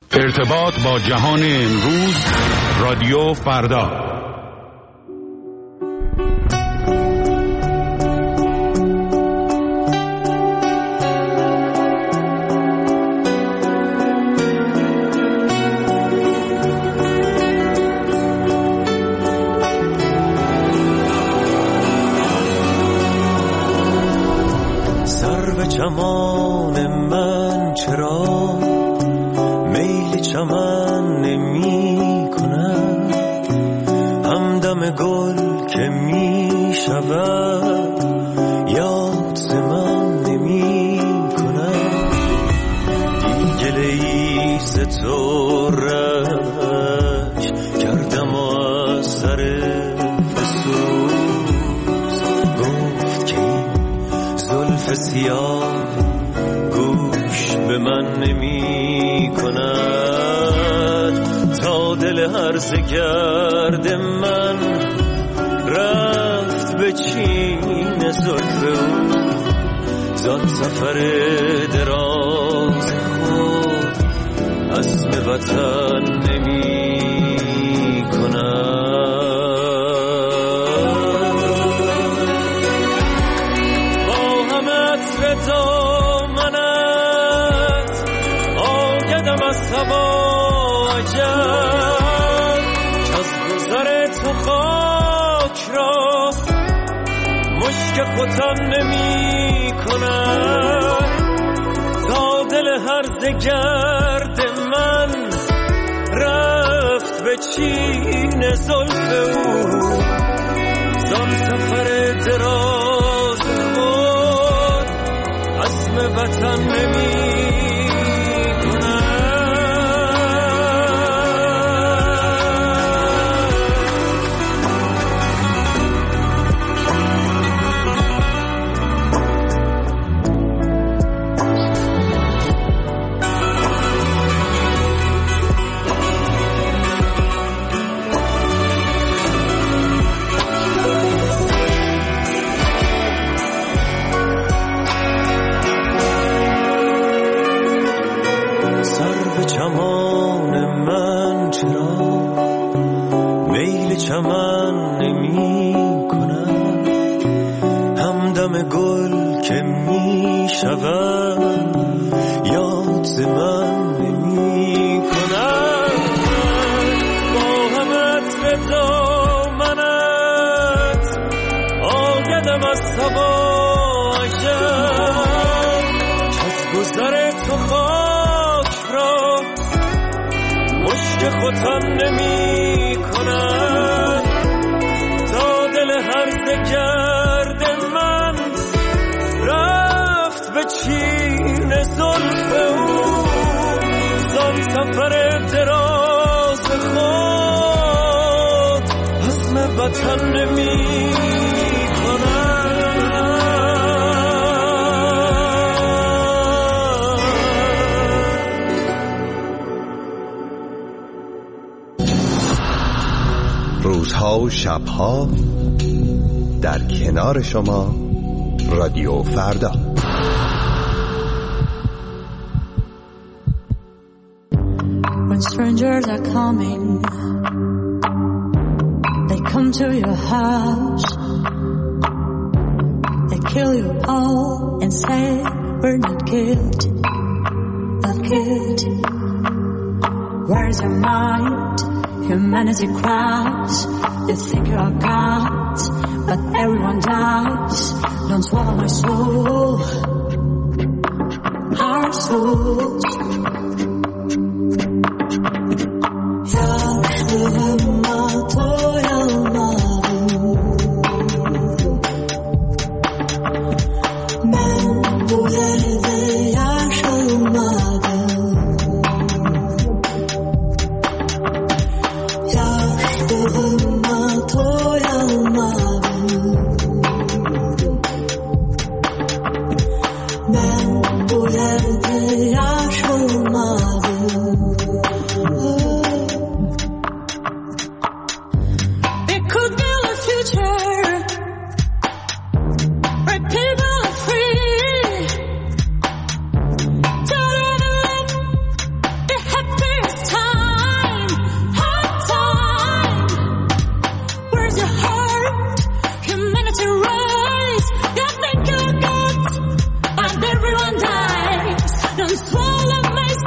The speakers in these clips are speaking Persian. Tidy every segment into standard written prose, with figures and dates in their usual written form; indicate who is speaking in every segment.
Speaker 1: ارتباط با جهان امروز، رادیو فردا.
Speaker 2: چمان من چرا میل چمن نمی کند، همدم گل که می شود یاد ز من نمی کند. گله ای ز تو رنج کردم و از سر فسوس گفت که این زلف سیاه گوش به من نمی کند. تا دل هرزه گرد من رفت به چین زلف او، زان سفر دراز خود عزم وطن نمی کند. با همه عطر دامنت آگدم از هوا عجب، از گذر تو خاک را مشک ختن نمی کند. تا دل هرزه گرد من رفت به چین زلف او، زان سفر دراز خود عزم وطن نمی چمان من چرا میل چمن نمی کند، همدم گل که می شود یاد ز من نمی کند. با همه عطر دامنت آگدم از هوا عجب، از گذر تو خاک را مشک ختن نمی کند. تا دل هرزه گرد من رفت به چین زلف او، زان سفر دراز خود عزم وطن نمی کند.
Speaker 3: روزها و شبها در کنار شما، رادیو فردا.
Speaker 4: When strangers are coming, they come to your house, they kill you all and say we're not guilty, not guilty. Where's your mind? Humanity cries. You think you're God, but everyone dies. Don't swallow my soul, our souls.
Speaker 5: من بلند عشق اومدم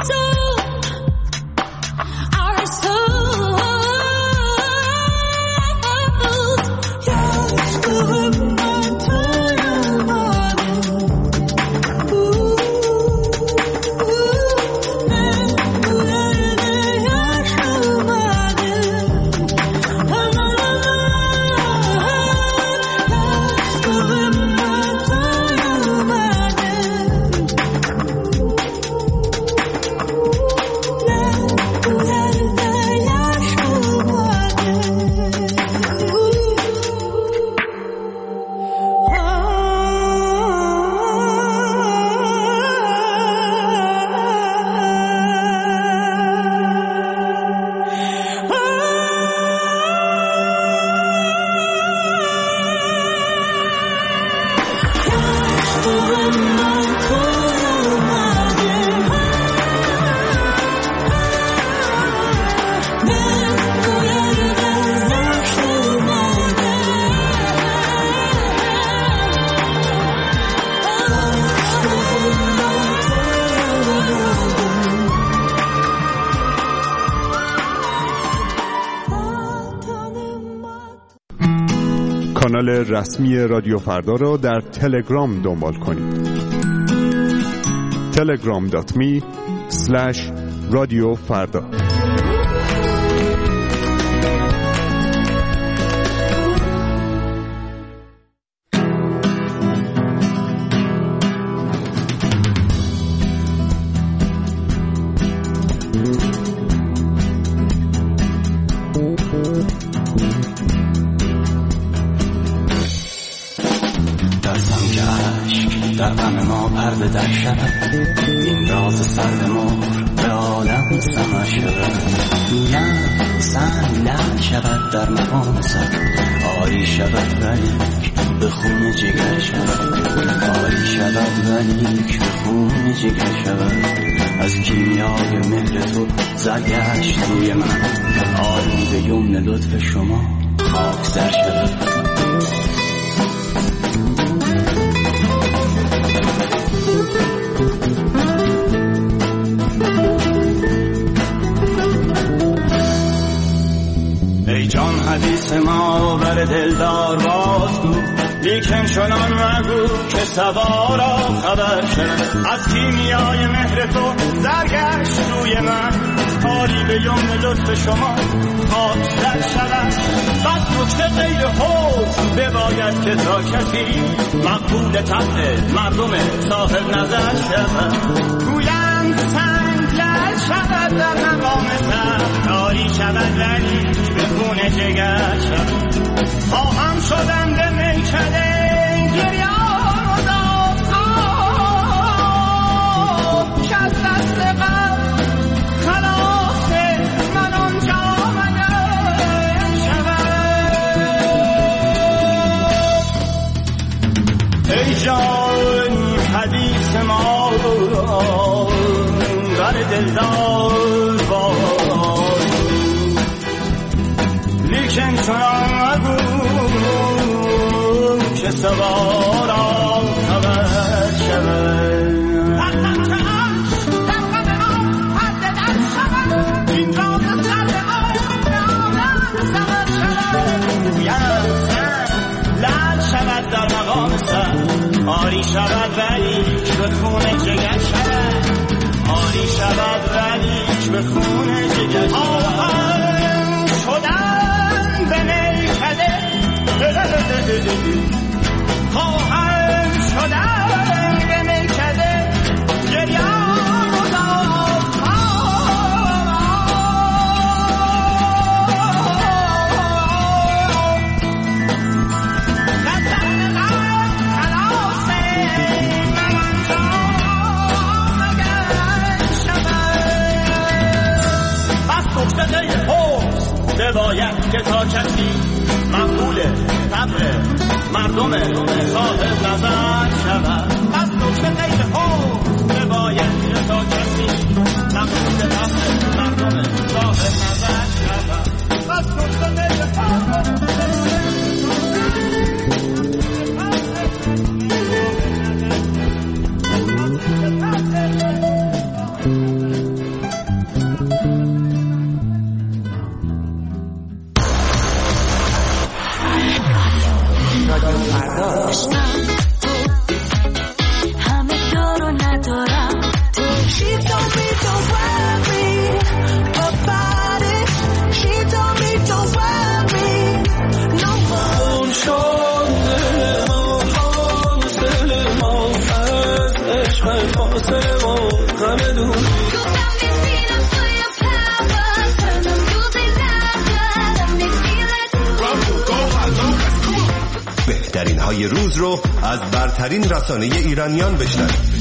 Speaker 5: کانال رسمی رادیو فردا را در تلگرام دنبال کنید. telegram.me/radiofarda.
Speaker 6: در غم ما پرده در شود، این راز سرد مهر به عالم سمر شود. لعل شود در مقام سر، آری شود ولیک به خون جگر شود. آری شود ولیک به خون جگر شود. از کیمیای مهر تو زرگشت روی من، آری به یمن لطف شما خاک در شود. ای جان حدیث ما بر دلدار بازگو، لیکن چنان مگو که سوارا خبر شد. از کیمیای مهر تو زرگشت روی من، کاری به یمن لطف شما خاکستر شود. بس نکته غیر حوض بباید که تا کسی مقبول طبع مردم صاحب نظر شود. گویند سنگ لعل شود در مقام سر، کاری شود ولی به خون جگر شود. خواهم شدم به میکده گریان و داغ‌ها، که از دست غم خلاص من آنجا مگر شود. ای جان حدیث ما بر دلدار باز، لیکن چنان مگو که سوارا خبر شود. این راز سرد لعل شود در مقام سر، آری شود ولی به خون جگر شود. آری شود ولی به خون جگر شود. شدن به میکده خواهم شدن به میکده گریان و داغ‌ها. نظر غم خلاص من آنجا مگر شود. بس گفته غیر حوض بباید که تا کسی مقبول طبع مردم صاحب نظر شود. از نکته غیر حوض بباید که تا کسی مقبول طبع مردم صاحب نظر شود. از نکته غیر حوض
Speaker 3: صداهای روز رو از برترین رسانه ایرانیان بشنوید.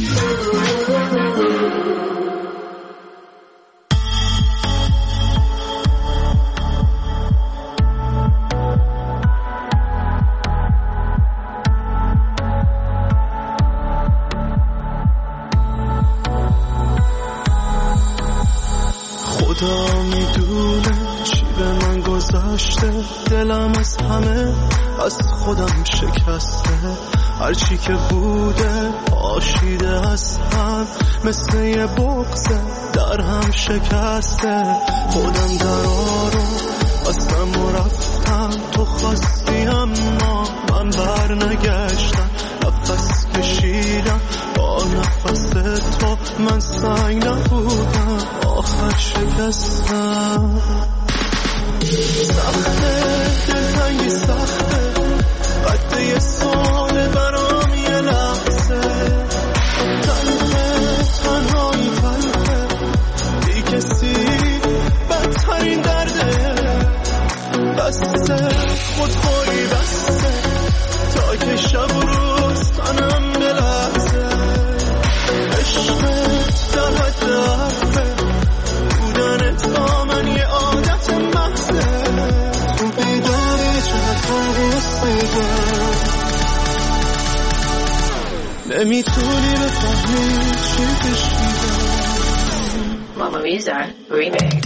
Speaker 2: خدا میدونه چی به من گذشته، دلم از همه از خودم شکسته، هرچی که بوده پاشیده از هم، مثل یه بغضه در هم شکسته. خودم درا رو بستم و رفتم، تو خواستی اما من بر نگشتم، نفس کشیدم با نفس تو، من سنگ نبودم آخر شکستم. سخته دلتنگی سخته، قد یه سال برام یه لحظه، تنهایی تلخه، بی کسی بدترین درده، بسته خودخوری بسته، تا که شب روز تنم بلحظه، عشقت در حد حرفه، بودنت با من یه عادت محضه، تو بیداری چقدر باعث میگم، نمیتونی بفهمی چی کشیدم.
Speaker 7: Mama Misa Remix.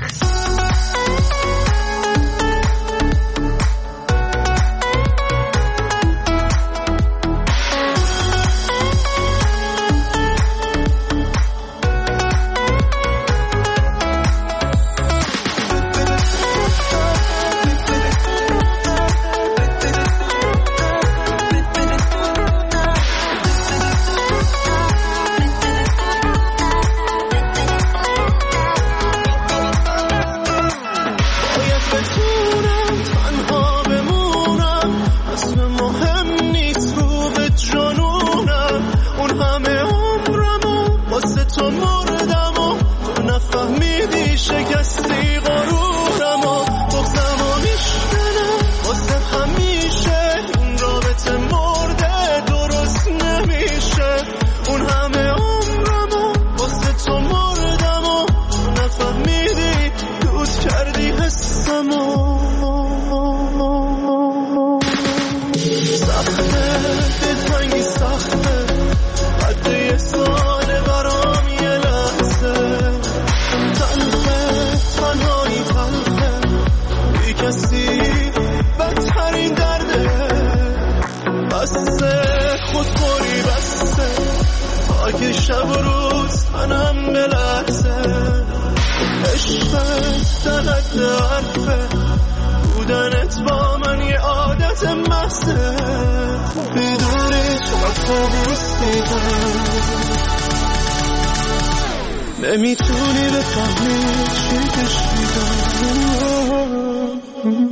Speaker 2: نمیتونی بفهمی چی کشیدم.